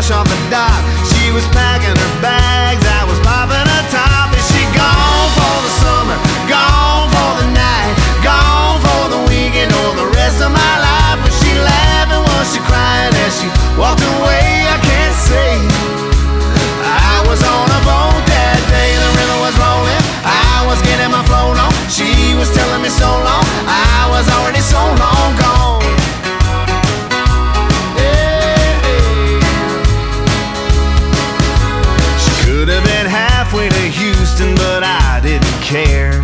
push off the dock. She was packing her bags, I was popping her top. Is she gone for the summer, gone for the night, gone for the weekend or the rest of my life? Was she laughing, was she crying as she walked away? I can't say. I was on a boat that day, the river was rolling, I was getting my float on. She was telling me so long, I was already so long gone. She could have been halfway to Houston, but I didn't care.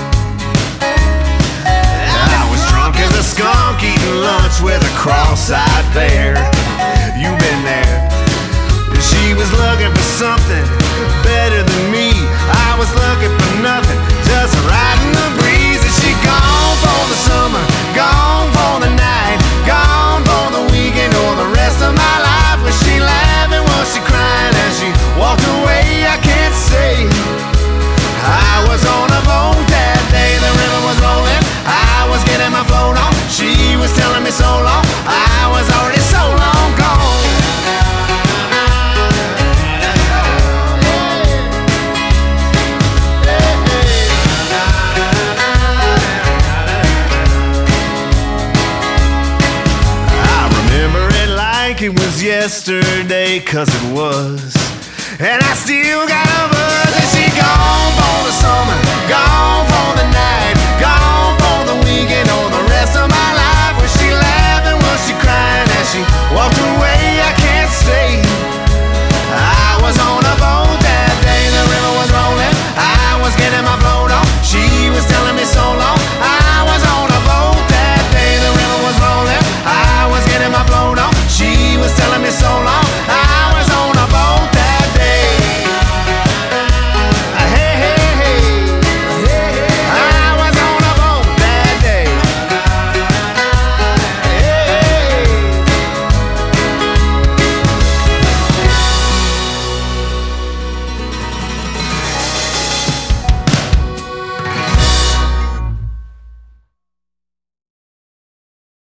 I was drunk as a skunk eating lunch with a cross-eyed bear. You've been there. She was looking for something better than me. I was looking for nothing, just riding the breeze. Is she gone for the summer, gone for the night, gone for the weekend or the rest of my life? Was she laughing, was she crying as she walked away? I can't say. I was on a boat that day, the river was rolling, I was getting my float on. She was telling me so long, I was already so long gone. It was yesterday, 'cause it was. And I still got a buzz. Is she gone for the summer, gone for the night,